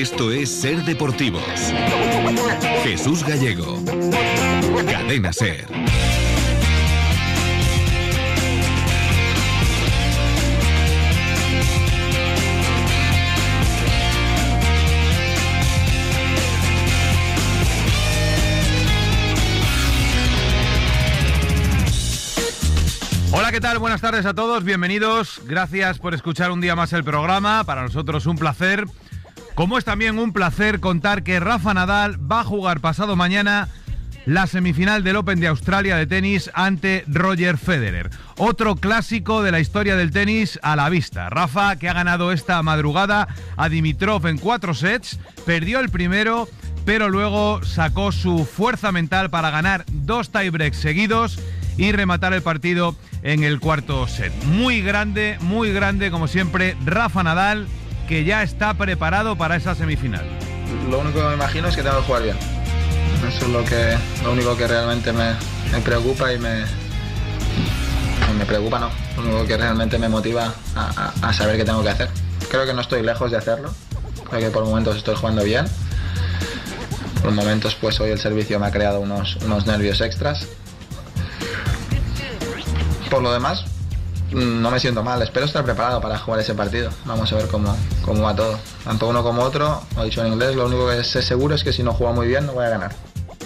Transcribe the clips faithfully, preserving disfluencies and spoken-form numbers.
Esto es Ser Deportivos. Jesús Gallego. Cadena Ser. Hola, ¿qué tal? Buenas tardes a todos, bienvenidos. Gracias por escuchar un día más el programa. Para nosotros un placer. Como es también un placer contar que Rafa Nadal va a jugar pasado mañana la semifinal del Open de Australia de tenis ante Roger Federer. Otro clásico de la historia del tenis a la vista. Rafa, que ha ganado esta madrugada a Dimitrov en cuatro sets, perdió el primero, pero luego sacó su fuerza mental para ganar dos tiebreaks seguidos y rematar el partido en el cuarto set. Muy grande, muy grande, como siempre, Rafa Nadal, que ya está preparado para esa semifinal. Lo único que me imagino es que tengo que jugar bien. Eso es lo que, lo único que realmente me, me preocupa y me... No, me preocupa no, lo único que realmente me motiva a, a, a saber qué tengo que hacer. Creo que no estoy lejos de hacerlo, creo que por momentos estoy jugando bien. Por momentos pues hoy el servicio me ha creado unos, unos nervios extras. Por lo demás, no me siento mal, espero estar preparado para jugar ese partido. Vamos a ver cómo, cómo va todo. Tanto uno como otro, lo he dicho en inglés, lo único que sé seguro es que si no juego muy bien no voy a ganar.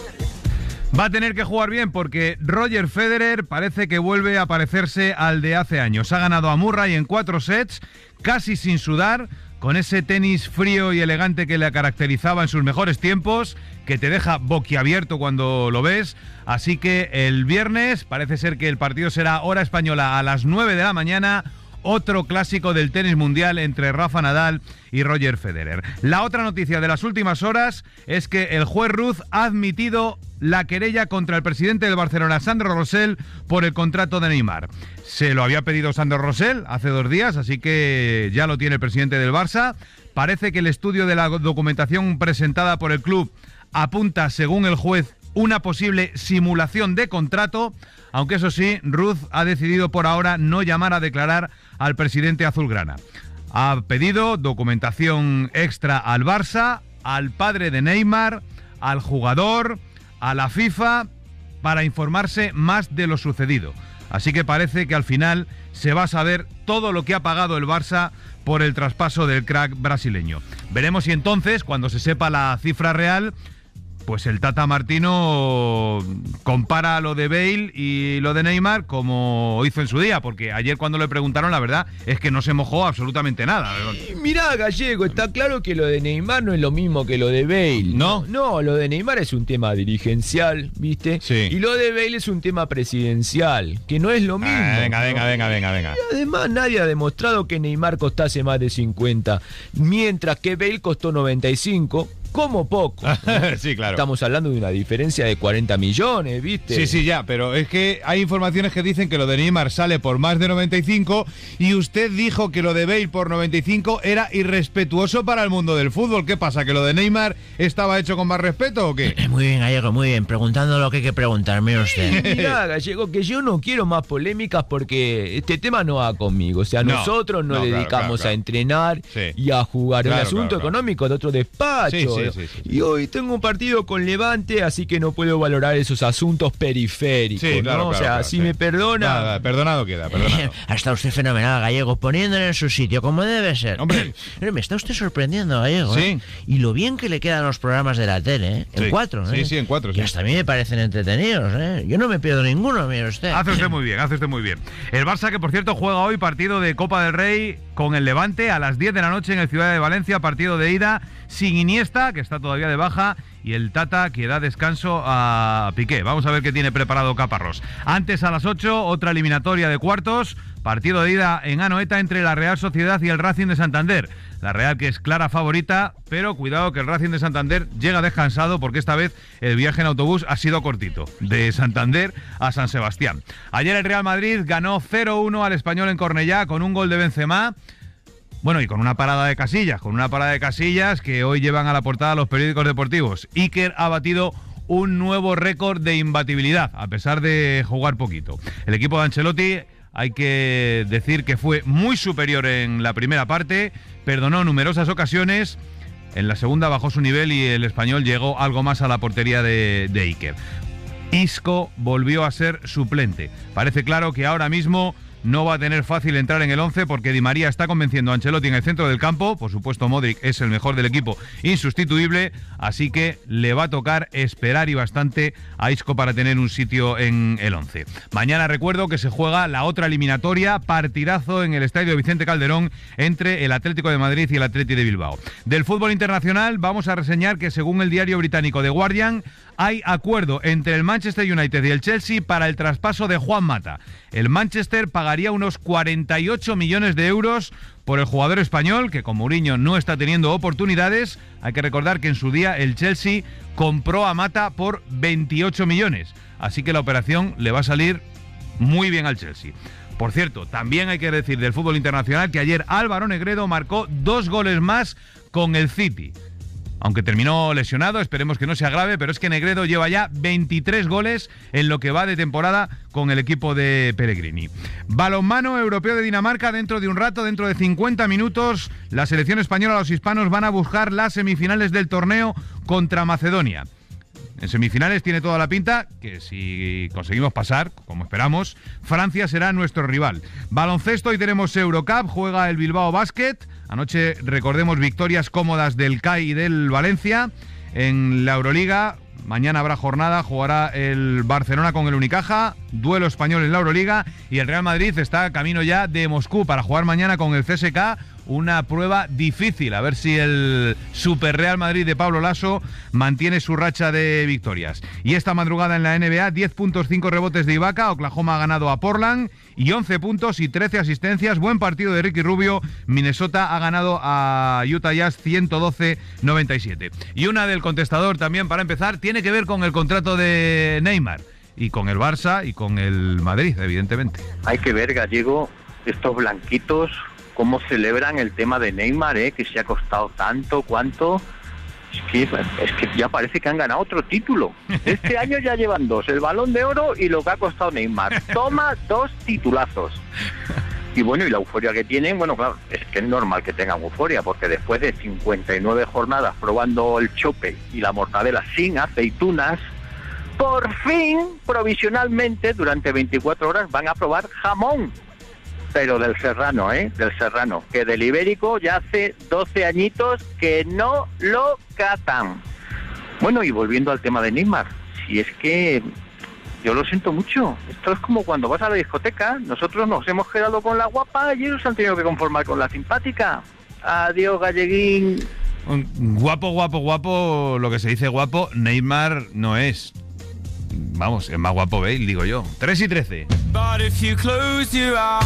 Va a tener que jugar bien porque Roger Federer parece que vuelve a parecerse al de hace años. Ha ganado a Murray en cuatro sets, casi sin sudar, con ese tenis frío y elegante que le caracterizaba en sus mejores tiempos, que te deja boquiabierto cuando lo ves. Así que el viernes parece ser que el partido será hora española a las nueve de la mañana. Otro clásico del tenis mundial entre Rafa Nadal y Roger Federer. La otra noticia de las últimas horas es que el juez Ruz ha admitido la querella contra el presidente del Barcelona, Sandro Rosell, por el contrato de Neymar. Se lo había pedido Sandro Rosell hace dos días, así que ya lo tiene el presidente del Barça. Parece que el estudio de la documentación presentada por el club apunta, según el juez, una posible simulación de contrato, aunque eso sí, Ruz ha decidido por ahora no llamar a declarar al presidente azulgrana. Ha pedido documentación extra al Barça, al padre de Neymar, al jugador, a la FIFA, para informarse más de lo sucedido. Así que parece que al final se va a saber todo lo que ha pagado el Barça por el traspaso del crack brasileño. Veremos si entonces, cuando se sepa la cifra real, pues el Tata Martino compara lo de Bale y lo de Neymar como hizo en su día, porque ayer cuando le preguntaron, la verdad es que no se mojó absolutamente nada. Mirá, Gallego, está claro que lo de Neymar no es lo mismo que lo de Bale. ¿No? No, lo de Neymar es un tema dirigencial, ¿viste? Sí. Y lo de Bale es un tema presidencial, que no es lo mismo. Ah, venga, ¿no? venga, venga, venga, venga. Y además nadie ha demostrado que Neymar costase más de cincuenta, mientras que Bale costó noventa y cinco. Como poco, ¿no? Sí, claro. Estamos hablando de una diferencia de cuarenta millones, ¿viste? Sí, sí, ya, pero es que hay informaciones que dicen que lo de Neymar sale por más de noventa y cinco y usted dijo que lo de Bale por noventa y cinco era irrespetuoso para el mundo del fútbol. ¿Qué pasa, que lo de Neymar estaba hecho con más respeto o qué? Muy bien, Gallego, muy bien. Preguntando lo que hay que preguntarme usted. Mirá, Gallego, que yo no quiero más polémicas porque este tema no va conmigo. O sea, No, nosotros nos no, claro, dedicamos claro, claro. a entrenar Sí. y a jugar. Claro, El asunto claro, claro. económico de otro despacho. Sí, sí, sí, sí, sí. Y hoy tengo un partido con Levante, así que no puedo valorar esos asuntos periféricos. Sí, claro, ¿no? claro, O sea, claro, si sí. me perdona... Nada, perdonado queda, perdonado. Ha estado usted fenomenal, Gallego, poniéndole en su sitio, como debe ser. Hombre. Pero me está usted sorprendiendo, Gallego. Sí. ¿eh? Y lo bien que le quedan los programas de la tele, ¿eh? En Sí. cuatro, ¿eh? Sí, sí, en cuatro, sí. Y hasta a mí me parecen entretenidos, ¿eh? Yo no me pierdo ninguno, mire usted. Hace usted muy bien, hace usted muy bien. El Barça, que por cierto juega hoy partido de Copa del Rey con el Levante a las diez de la noche en el Ciudad de Valencia, partido de ida sin Iniesta, que está todavía de baja, y el Tata, que da descanso a Piqué. Vamos a ver qué tiene preparado Caparrós. Antes, a las ocho, otra eliminatoria de cuartos, partido de ida en Anoeta entre la Real Sociedad y el Racing de Santander. La Real, que es clara favorita, pero cuidado que el Racing de Santander llega descansado porque esta vez el viaje en autobús ha sido cortito, de Santander a San Sebastián. Ayer el Real Madrid ganó cero uno al Español en Cornellá con un gol de Benzema. Bueno, y con una parada de Casillas, con una parada de Casillas que hoy llevan a la portada los periódicos deportivos. Iker ha batido un nuevo récord de imbatibilidad, a pesar de jugar poquito. El equipo de Ancelotti, hay que decir que fue muy superior en la primera parte, perdonó numerosas ocasiones, En la segunda bajó su nivel y el español llegó algo más a la portería de, de Iker. Isco volvió a ser suplente. Parece claro que ahora mismo no va a tener fácil entrar en el once porque Di María está convenciendo a Ancelotti en el centro del campo. Por supuesto, Modric es el mejor del equipo, insustituible, así que le va a tocar esperar y bastante a Isco para tener un sitio en el once. Mañana recuerdo que se juega la otra eliminatoria, partidazo en el Estadio Vicente Calderón entre el Atlético de Madrid y el Atleti de Bilbao. Del fútbol internacional vamos a reseñar que según el diario británico The Guardian, hay acuerdo entre el Manchester United y el Chelsea para el traspaso de Juan Mata. El Manchester pagaría unos cuarenta y ocho millones de euros por el jugador español, que con Mourinho no está teniendo oportunidades. Hay que recordar que en su día el Chelsea compró a Mata por veintiocho millones. Así que la operación le va a salir muy bien al Chelsea. Por cierto, también hay que decir del fútbol internacional que ayer Álvaro Negredo marcó dos goles más con el City. Aunque terminó lesionado, esperemos que no sea grave, pero es que Negredo lleva ya veintitrés goles en lo que va de temporada con el equipo de Pellegrini. Balonmano europeo de Dinamarca dentro de un rato, dentro de cincuenta minutos, la selección española, los hispanos van a buscar las semifinales del torneo contra Macedonia. En semifinales tiene toda la pinta que si conseguimos pasar, como esperamos, Francia será nuestro rival. Baloncesto, hoy tenemos Eurocup, juega el Bilbao Basket. Anoche, recordemos, victorias cómodas del C A I y del Valencia. En la Euroliga, mañana habrá jornada, jugará el Barcelona con el Unicaja, duelo español en la Euroliga, y el Real Madrid está camino ya de Moscú para jugar mañana con el C S K. Una prueba difícil, a ver si el Super Real Madrid de Pablo Lasso mantiene su racha de victorias. Y esta madrugada en la N B A, diez puntos, cinco rebotes de Ibaka, Oklahoma ha ganado a Portland, y once puntos y trece asistencias, buen partido de Ricky Rubio, Minnesota ha ganado a Utah Jazz ciento doce a noventa y siete. Y una del contestador también para empezar, tiene que ver con el contrato de Neymar, y con el Barça y con el Madrid, evidentemente. Hay que ver, Gallego, estos blanquitos, cómo celebran el tema de Neymar, ¿eh? Que se ha costado tanto, cuánto. Es que, es que ya parece que han ganado otro título. Este año ya llevan dos, el Balón de Oro y lo que ha costado Neymar. Toma dos titulazos. Y bueno, y la euforia que tienen, bueno, claro, es que es normal que tengan euforia, porque después de cincuenta y nueve jornadas probando el chope y la mortadela sin aceitunas, por fin, provisionalmente, durante veinticuatro horas van a probar jamón. Pero del serrano, ¿eh? Del serrano. Que del ibérico ya hace doce añitos que no lo catan. Bueno, y volviendo al tema de Neymar, si es que yo lo siento mucho. Esto es como cuando vas a la discoteca, nosotros nos hemos quedado con la guapa y ellos se han tenido que conformar con la simpática. Adiós, galleguín. Guapo, guapo, guapo, lo que se dice guapo, Neymar no es. Vamos, es más guapo Bale, digo yo. tres y trece. But if you close your eyes,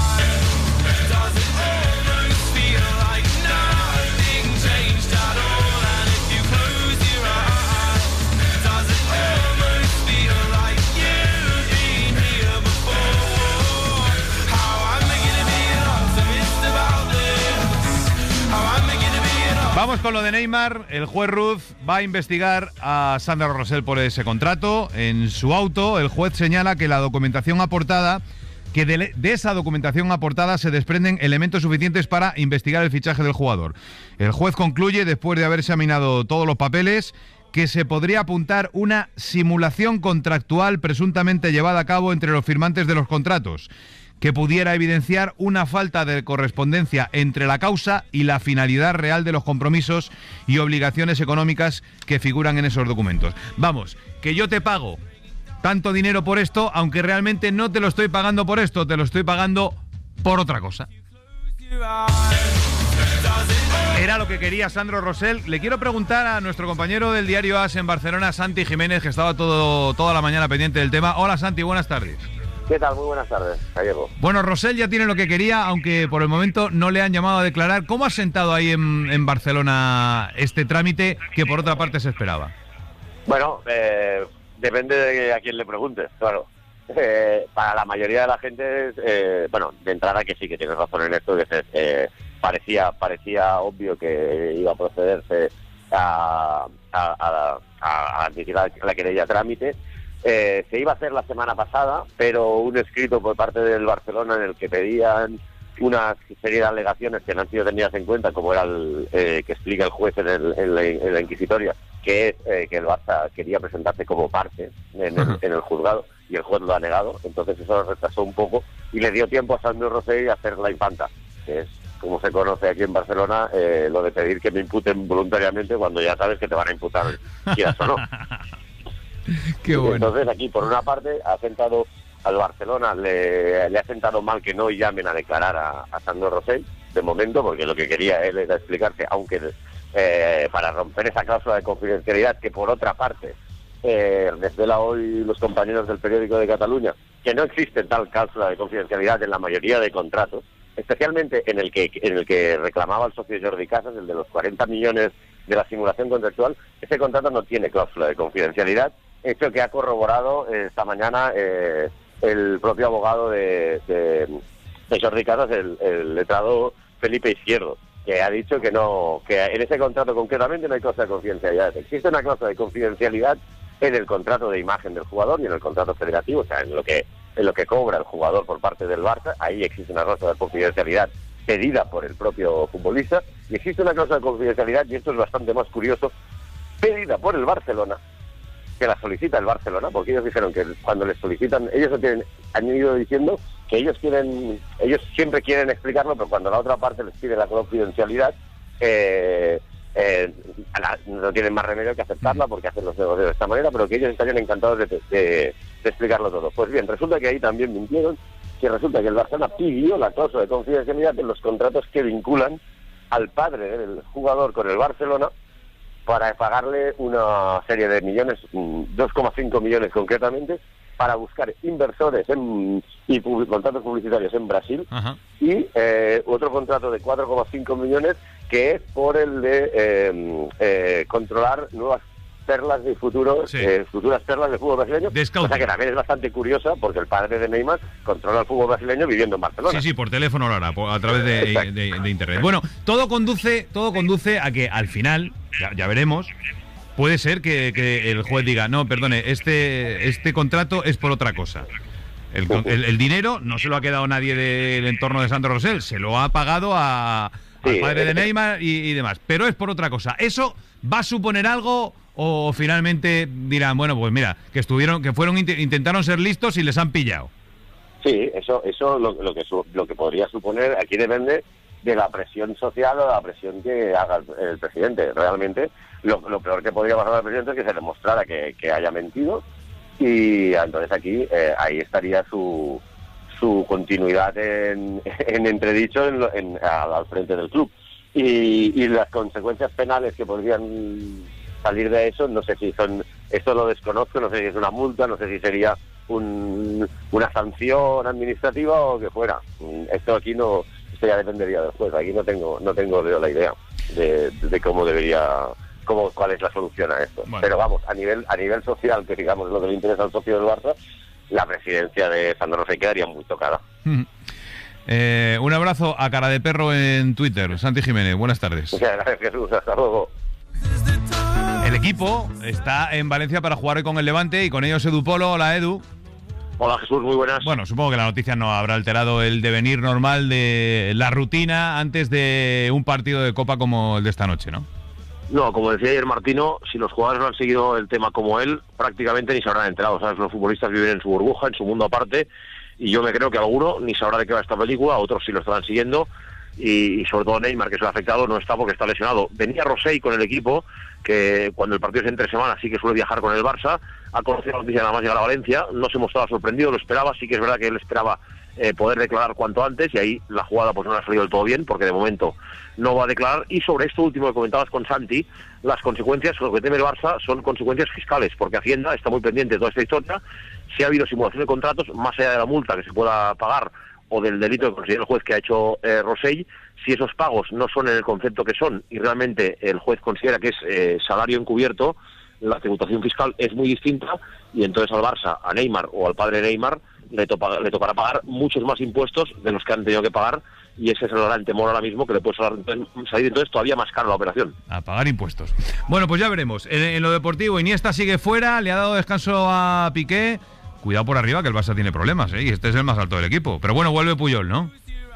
does it almost feel like nothing changed at all? And if you close your eyes, does it almost feel like you've been here before? How am I gonna be an optimist about this? How am I gonna be an optimist? Vamos con lo de Neymar. El juez Ruz va a investigar a Sandro Rosell por ese contrato. En su auto, el juez señala que la documentación aportada, que de, de esa documentación aportada se desprenden elementos suficientes para investigar el fichaje del jugador. El juez concluye, después de haber examinado todos los papeles, que se podría apuntar una simulación contractual presuntamente llevada a cabo entre los firmantes de los contratos, que pudiera evidenciar una falta de correspondencia entre la causa y la finalidad real de los compromisos y obligaciones económicas que figuran en esos documentos. Vamos, que yo te pago tanto dinero por esto, aunque realmente no te lo estoy pagando por esto, te lo estoy pagando por otra cosa. Era lo que quería Sandro Rosell. Le quiero preguntar a nuestro compañero del diario AS en Barcelona, Santi Jiménez, que estaba todo, toda la mañana pendiente del tema. Hola Santi, buenas tardes. ¿Qué tal? Muy buenas tardes, Gallego. Bueno, Rosell ya tiene lo que quería, aunque por el momento no le han llamado a declarar. ¿Cómo ha sentado ahí en, en Barcelona este trámite que por otra parte se esperaba? Bueno, eh, depende de a quién le preguntes, claro. Eh, para la mayoría de la gente, eh, bueno, de entrada que sí, que tienes razón en esto, que se, eh, parecía parecía obvio que iba a procederse a, a, a, a admitir la, la querella a trámite. Eh, se iba a hacer la semana pasada, pero un escrito por parte del Barcelona en el que pedían una serie de alegaciones que no han sido tenidas en cuenta, como era el eh, que explica el juez en, el, en, la, en la inquisitoria, que es eh, que el Barça quería presentarse como parte en el, en el juzgado, y el juez lo ha negado. Entonces eso lo retrasó un poco y le dio tiempo a Sandro Rosell a hacer la infanta, que es, como se conoce aquí en Barcelona, eh, lo de pedir que me imputen voluntariamente cuando ya sabes que te van a imputar, quieras o no. Qué bueno. Entonces aquí, por una parte, ha sentado al Barcelona, le, le ha sentado mal que no llamen a declarar a, a Sandro Rosell, de momento, porque lo que quería él era explicarse, aunque eh, para romper esa cláusula de confidencialidad, que por otra parte eh, desvela hoy los compañeros del Periódico de Cataluña, que no existe tal cláusula de confidencialidad en la mayoría de contratos, especialmente en el que en el que reclamaba el socio Jordi Casas, el de los cuarenta millones de la simulación contractual. Ese contrato no tiene cláusula de confidencialidad, hecho que ha corroborado eh, esta mañana eh, el propio abogado de, de, de Jordi Casas, el, el letrado Felipe Izquierdo, que ha dicho que no, que en ese contrato concretamente no hay cláusula de confidencialidad. Existe una cláusula de confidencialidad en el contrato de imagen del jugador y en el contrato federativo, o sea, en lo que en lo que cobra el jugador por parte del Barça. Ahí existe una cláusula de confidencialidad pedida por el propio futbolista, y existe una cláusula de confidencialidad, y esto es bastante más curioso, pedida por el Barcelona, que la solicita el Barcelona, porque ellos dijeron que cuando les solicitan, ellos tienen, han ido diciendo que ellos quieren, ellos siempre quieren explicarlo, pero cuando la otra parte les pide la confidencialidad, eh, eh, no tienen más remedio que aceptarla, porque hacen los negocios de esta manera, pero que ellos estarían encantados de, de, de explicarlo todo. Pues bien, resulta que ahí también mintieron, que resulta que el Barcelona pidió la cláusula de confidencialidad en los contratos que vinculan al padre del jugador con el Barcelona, para pagarle una serie de millones, dos coma cinco millones concretamente, para buscar inversores en, y pub, contratos publicitarios en Brasil. Ajá. Y eh, otro contrato de cuatro coma cinco millones que es por el de eh, eh, controlar nuevas perlas de futuro, sí. eh, futuras perlas de fútbol brasileño, o sea que también es bastante curiosa, porque el padre de Neymar controla el fútbol brasileño viviendo en Barcelona. Sí, sí, por teléfono lo hará, a través de, de, de internet. Bueno, todo conduce, todo conduce a que al final, ya, ya veremos, puede ser que, que el juez diga, no, perdone, este, este contrato es por otra cosa. El, el, el dinero no se lo ha quedado nadie del entorno de Sandro Rosell, se lo ha pagado a, al sí, padre de Neymar y, y demás, pero es por otra cosa. ¿Eso va a suponer algo o finalmente dirán, bueno, pues mira, que estuvieron, que fueron, intentaron ser listos y les han pillado? Sí, eso, eso lo, lo que su, lo que podría suponer, aquí depende de la presión social o de la presión que haga el, el presidente. Realmente, lo, lo peor que podría pasar al presidente es que se demostrara que, que haya mentido, y entonces aquí eh, ahí estaría su su continuidad en, en entredicho en, en, al, al frente del club, y, y las consecuencias penales que podrían salir de eso, no sé si son, esto lo desconozco, no sé si es una multa, no sé si sería un, una sanción administrativa o que fuera. Esto aquí no, esto ya dependería del juez. Aquí no tengo, no tengo la idea de, de cómo debería, cómo, cuál es la solución a esto. Bueno. Pero vamos, a nivel, a nivel social, que digamos es lo que le interesa al socio del Barça, la presidencia de Sandro Rosell quedaría muy tocada. Mm. Eh, un abrazo a Cara de Perro en Twitter. Santi Jiménez, buenas tardes. Muchas gracias, Jesús, hasta luego. El equipo está en Valencia para jugar hoy con el Levante, y con ellos Edu Polo. Hola, Edu. Hola, Jesús, muy buenas. Bueno, supongo que la noticia no habrá alterado el devenir normal de la rutina antes de un partido de Copa como el de esta noche, ¿no? No, como decía ayer Martino, si los jugadores no han seguido el tema como él, prácticamente ni se habrán enterado, ¿sabes? Los futbolistas viven en su burbuja, en su mundo aparte, y yo me creo que alguno ni sabrá de qué va esta película, otros sí lo estarán siguiendo, y, y sobre todo Neymar, que se ha afectado, no está porque está lesionado. Venía Rosell con el equipo, que cuando el partido es entre semana sí que suele viajar con el Barça, ha conocido la noticia nada más llegar a Valencia, no se mostraba sorprendido, lo esperaba, sí que es verdad que él esperaba eh, poder declarar cuanto antes, y ahí la jugada pues no le ha salido del todo bien, porque de momento no va a declarar. Y sobre esto último que comentabas con Santi, las consecuencias, lo que teme el Barça son consecuencias fiscales, porque Hacienda está muy pendiente de toda esta historia. Si ha habido simulación de contratos, más allá de la multa que se pueda pagar o del delito que considera el juez que ha hecho eh, Rosell, si esos pagos no son en el concepto que son y realmente el juez considera que es eh, salario encubierto, la tributación fiscal es muy distinta, y entonces al Barça, a Neymar o al padre de Neymar le, topa, le tocará pagar muchos más impuestos de los que han tenido que pagar, y ese es el gran temor ahora mismo, que le puede salir entonces todavía más caro la operación. A pagar impuestos. Bueno, pues ya veremos. En, en lo deportivo, Iniesta sigue fuera, le ha dado descanso a Piqué. Cuidado por arriba, que el Barça tiene problemas, ¿eh? Y este es el más alto del equipo. Pero bueno, vuelve Puyol, ¿no?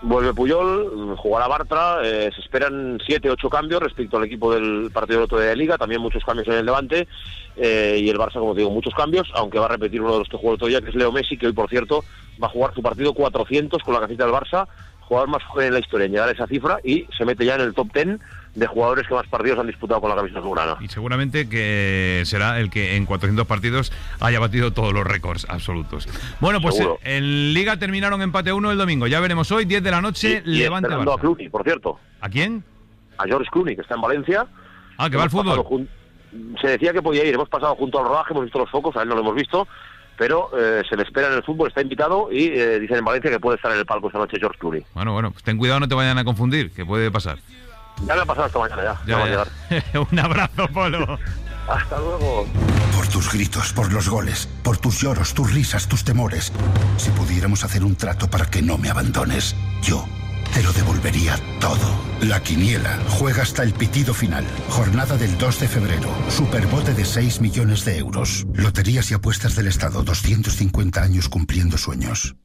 vuelve Puyol, jugará Bartra, eh, se esperan siete, ocho cambios respecto al equipo del partido del otro día de Liga, también muchos cambios en el Levante, eh, y el Barça, como te digo, muchos cambios, aunque va a repetir uno de los que jugó el otro día, que es Leo Messi, que hoy, por cierto, va a jugar su partido cuatrocientos con la camiseta del Barça, jugador más joven en la historia en llegar a esa cifra, y se mete ya en el top diez de jugadores que más partidos han disputado con la camiseta azulgrana. Y seguramente que será el que en cuatrocientos partidos haya batido todos los récords absolutos. Bueno, pues Seguro. en Liga terminaron empate uno el domingo. Ya veremos hoy, diez de la noche, Y, y Levante esperando Barça. a Clooney, por cierto. ¿A quién? A George Clooney, que está en Valencia. Ah, que va al Hemos fútbol. pasado jun- Se decía que podía ir, hemos pasado junto al rodaje, hemos visto los focos, a él no lo hemos visto, pero eh, se le espera en el fútbol, está invitado y eh, dicen en Valencia que puede estar en el palco esta noche George Clooney. Bueno, bueno, pues ten cuidado, no te vayan a confundir, que puede pasar. Ya me ha pasado esta mañana, ya, ya, Ya, va a ya. llegar. Un abrazo, Polo. Hasta luego. Por tus gritos, por los goles, por tus lloros, tus risas, tus temores. Si pudiéramos hacer un trato para que no me abandones, yo te lo devolvería todo. La Quiniela juega hasta el pitido final. Jornada del dos de febrero. Superbote de seis millones de euros. Loterías y apuestas del Estado. doscientos cincuenta años cumpliendo sueños.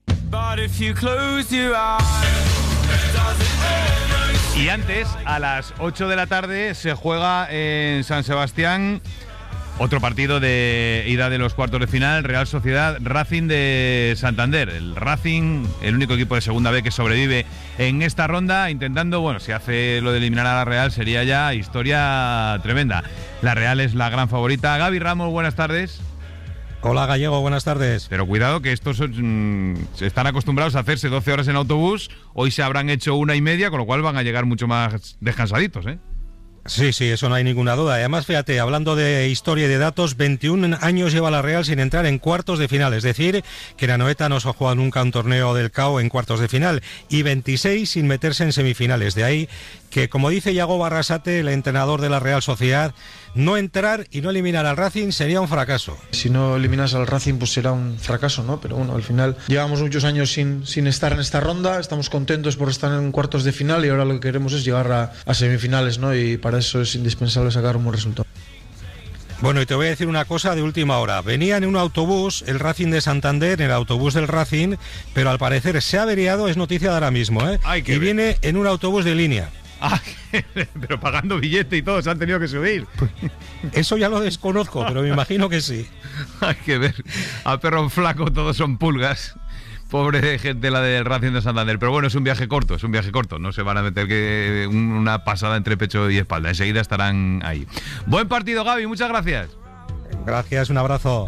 Y antes, a las ocho de la tarde, se juega en San Sebastián otro partido de ida de los cuartos de final, Real Sociedad Racing de Santander. El Racing, el único equipo de segunda B que sobrevive en esta ronda, intentando, bueno, si hace lo de eliminar a la Real sería ya historia tremenda. La Real es la gran favorita. Gaby Ramos, buenas tardes. Hola Gallego, buenas tardes. Pero cuidado que estos mmm, están acostumbrados a hacerse doce horas en autobús, hoy se habrán hecho una y media, con lo cual van a llegar mucho más descansaditos, ¿eh? Sí, sí, eso no hay ninguna duda. Además, fíjate, hablando de historia y de datos, veintiún años lleva la Real sin entrar en cuartos de final. Es decir, que la Noeta no se ha jugado nunca un torneo del C A O en cuartos de final. Y veintiséis sin meterse en semifinales. De ahí que, como dice Yago Barrasate, el entrenador de la Real Sociedad, no entrar y no eliminar al Racing sería un fracaso. Si no eliminas al Racing, pues será un fracaso, ¿no? Pero bueno, al final llevamos muchos años sin, sin estar en esta ronda, estamos contentos por estar en cuartos de final y ahora lo que queremos es llegar a, a semifinales, ¿no? Y para eso es indispensable sacar un buen resultado. Bueno, y te voy a decir una cosa de última hora. Venía en un autobús, el Racing de Santander, en el autobús del Racing, pero al parecer se ha averiado, es noticia de ahora mismo, ¿eh? Ay, y viene en un autobús de línea. Ah, pero pagando billete y todo, se han tenido que subir. Eso ya lo desconozco, pero me imagino que sí. Hay que ver. A perro flaco todos son pulgas. Pobre gente la del Racing de Santander. Pero bueno, es un viaje corto, es un viaje corto. No se van a meter que una pasada entre pecho y espalda. Enseguida estarán ahí. Buen partido, Gaby. Muchas gracias. Gracias, un abrazo.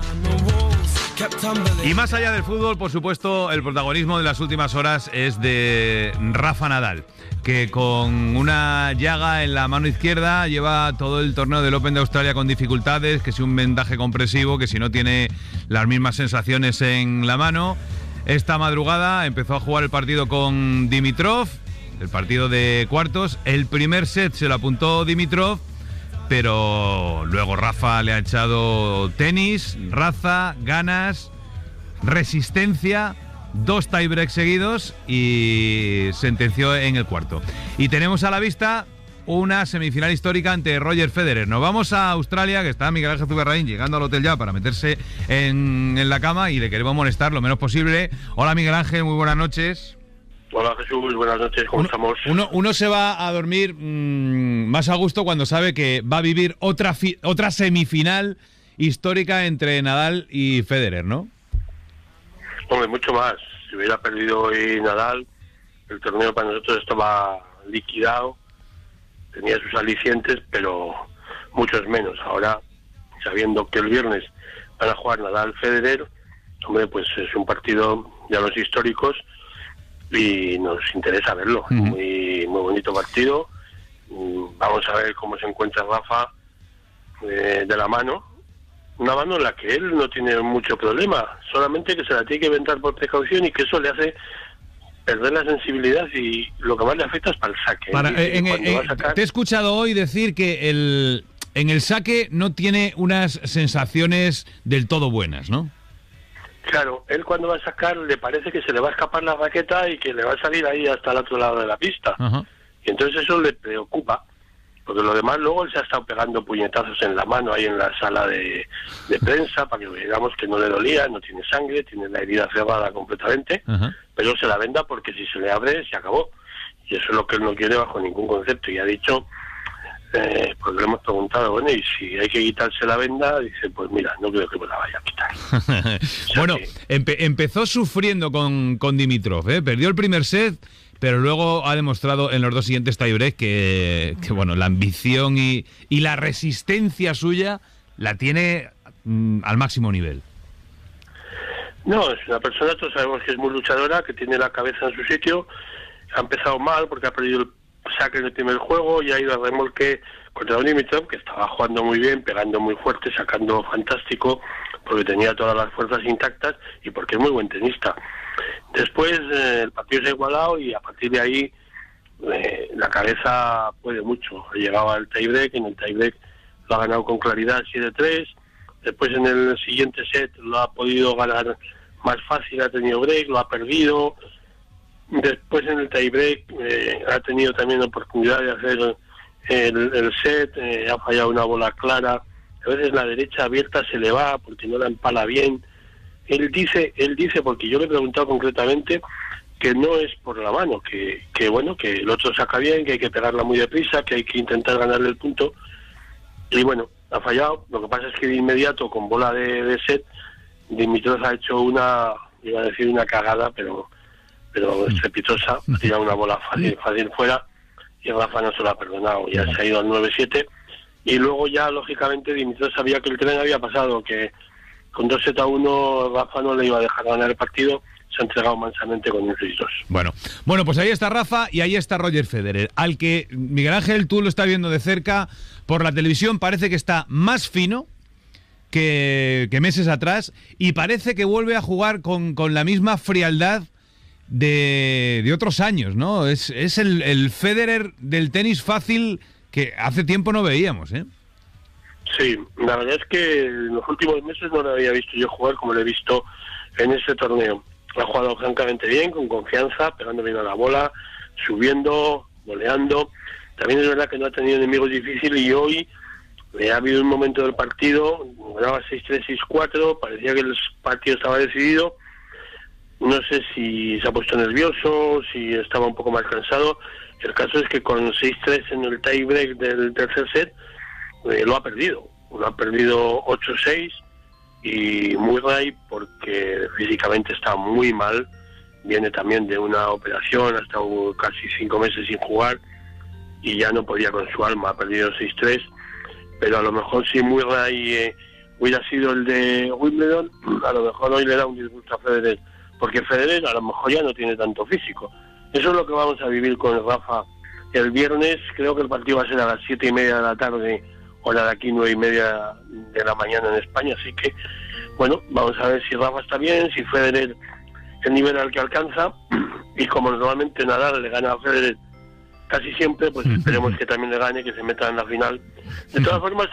Y más allá del fútbol, por supuesto, el protagonismo de las últimas horas es de Rafa Nadal, que con una llaga en la mano izquierda lleva todo el torneo del Open de Australia con dificultades, que si un vendaje compresivo, que si no tiene las mismas sensaciones en la mano. Esta madrugada empezó a jugar el partido con Dimitrov, el partido de cuartos. El primer set se lo apuntó Dimitrov, pero luego Rafa le ha echado tenis, raza, ganas, resistencia, dos tiebreaks seguidos y sentenció en el cuarto. Y tenemos a la vista una semifinal histórica ante Roger Federer. Nos vamos a Australia, que está Miguel Ángel Zuberraín llegando al hotel ya para meterse en, en la cama y le queremos molestar lo menos posible. Hola Miguel Ángel, muy buenas noches. Hola Jesús, buenas noches, ¿cómo uno, estamos? Uno, uno se va a dormir mmm, más a gusto cuando sabe que va a vivir otra, fi, otra semifinal histórica entre Nadal y Federer, ¿no? Hombre, mucho más. Si hubiera perdido hoy Nadal, el torneo para nosotros estaba liquidado, tenía sus alicientes, pero muchos menos. Ahora, sabiendo que el viernes van a jugar Nadal-Federer, hombre, pues es un partido de los históricos y nos interesa verlo. Uh-huh. Muy muy bonito partido. Vamos a ver cómo se encuentra Rafa eh, de la mano. Una mano en la que él no tiene mucho problema, solamente que se la tiene que inventar por precaución y que eso le hace perder la sensibilidad y lo que más le afecta es para el saque. Para, eh, en, en, sacar... Te he escuchado hoy decir que el, en el saque no tiene unas sensaciones del todo buenas, ¿no? Claro, él cuando va a sacar le parece que se le va a escapar la raqueta y que le va a salir ahí hasta el otro lado de la pista. Uh-huh. Y entonces eso le preocupa, porque lo demás luego él se ha estado pegando puñetazos en la mano ahí en la sala de, de prensa para que veamos que no le dolía, no tiene sangre, tiene la herida cerrada completamente, uh-huh. pero se la venda porque si se le abre se acabó, y eso es lo que él no quiere bajo ningún concepto, y ha dicho, eh, porque le hemos preguntado, bueno, y si hay que quitarse la venda, dice, pues mira, no creo que me la vaya a quitar. O sea, bueno, que... empe- empezó sufriendo con, con Dimitrov, ¿eh? Perdió el primer set, pero luego ha demostrado en los dos siguientes tiebreak que, que bueno, la ambición y, y la resistencia suya la tiene mm, al máximo nivel. No, es una persona, todos sabemos que es muy luchadora, que tiene la cabeza en su sitio. Ha empezado mal porque ha perdido el saque en el primer juego y ha ido a remolque contra un Dimitrov, que estaba jugando muy bien, pegando muy fuerte, sacando fantástico, porque tenía todas las fuerzas intactas y porque es muy buen tenista. Después eh, el partido se ha igualado y a partir de ahí eh, la cabeza puede mucho. Ha llegado al tiebreak, en el tiebreak lo ha ganado con claridad siete tres. Después en el siguiente set lo ha podido ganar más fácil, ha tenido break, lo ha perdido. Después en el tiebreak eh, ha tenido también la oportunidad de hacer el, el set, eh, ha fallado una bola clara. A veces la derecha abierta se le va porque no la empala bien. Él dice, él dice, porque yo le he preguntado concretamente, que no es por la mano, que, que bueno, que el otro saca bien, que hay que pegarla muy deprisa, que hay que intentar ganarle el punto. Y bueno, ha fallado. Lo que pasa es que de inmediato, con bola de, de set, Dimitrov ha hecho una, iba a decir una cagada, pero pero estrepitosa, ha tirado una bola fácil, fácil fuera, y Rafa no se lo ha perdonado, ya se ha ido al nueve siete. Y luego ya, lógicamente, Dimitrov sabía que el tren había pasado, que con dos sets a uno Rafa no le iba a dejar ganar el partido, se ha entregado mansamente con un seis dos. Bueno, bueno, pues ahí está Rafa y ahí está Roger Federer, al que Miguel Ángel, tú lo estás viendo de cerca por la televisión, parece que está más fino que, que meses atrás y parece que vuelve a jugar con, con la misma frialdad de, de otros años, ¿no? Es, es el, el Federer del tenis fácil que hace tiempo no veíamos, ¿eh? Sí, la verdad es que en los últimos meses no lo había visto yo jugar como lo he visto en este torneo. Ha jugado francamente bien, con confianza, pegando bien a la bola, subiendo, goleando. También es verdad que no ha tenido enemigos difíciles y hoy eh, ha habido un momento del partido, ganaba seis tres, seis cuatro, parecía que el partido estaba decidido. No sé si se ha puesto nervioso, si estaba un poco más cansado. El caso es que con seis tres en el tiebreak del tercer set, eh, lo ha perdido. Lo ha perdido ocho seis. Y Murray, porque físicamente está muy mal, viene también de una operación, ha estado casi cinco meses sin jugar y ya no podía con su alma, ha perdido seis tres, pero a lo mejor si Murray eh, hubiera sido el de Wimbledon, a lo mejor hoy le da un disgusto a Federer, porque Federer a lo mejor ya no tiene tanto físico. Eso es lo que vamos a vivir con el Rafa el viernes. Creo que el partido va a ser a las siete y media de la tarde, hora de aquí, nueve y media de la mañana en España, así que, bueno, vamos a ver si Rafa está bien, si Federer el nivel al que alcanza, y como normalmente Nadal le gana a Federer casi siempre, pues esperemos que también le gane, que se meta en la final. De todas formas,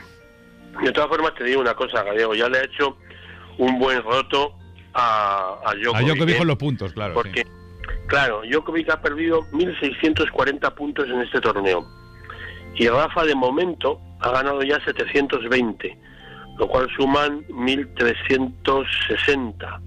de todas formas te digo una cosa, Gallego, ya le ha hecho un buen roto a, a Djokovic. A Djokovic con los puntos, claro. Porque, sí. claro, Djokovic ha perdido mil seiscientos cuarenta puntos en este torneo. Y Rafa, de momento, ha ganado ya setecientos veinte, lo cual suman mil trescientos sesenta.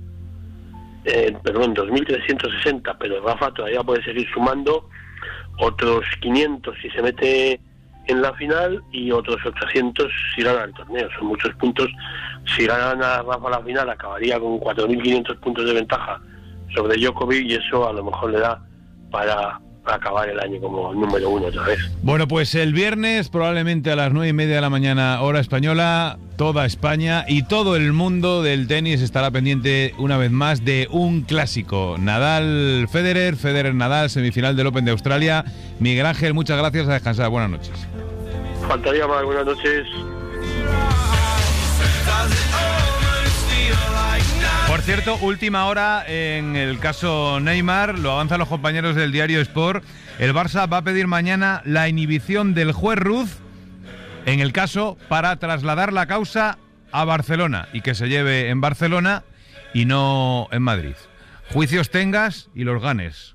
Eh, perdón, dos mil trescientos sesenta, pero Rafa todavía puede seguir sumando otros quinientos si se mete en la final y otros ochocientos si gana el torneo. Son muchos puntos. Si gana Rafa la final, acabaría con cuatro mil quinientos puntos de ventaja sobre Djokovic y eso a lo mejor le da para acabar el año como número uno otra vez. Bueno, pues el viernes, probablemente a las nueve y media de la mañana, hora española, toda España y todo el mundo del tenis estará pendiente una vez más de un clásico. Nadal-Federer, Federer-Nadal, semifinal del Open de Australia. Miguel Ángel, muchas gracias, a descansar. Buenas noches. Faltaría más, buenas noches. Por cierto, última hora en el caso Neymar, lo avanzan los compañeros del diario Sport. El Barça va a pedir mañana la inhibición del juez Ruz en el caso para trasladar la causa a Barcelona y que se lleve en Barcelona y no en Madrid. Juicios tengas y los ganes.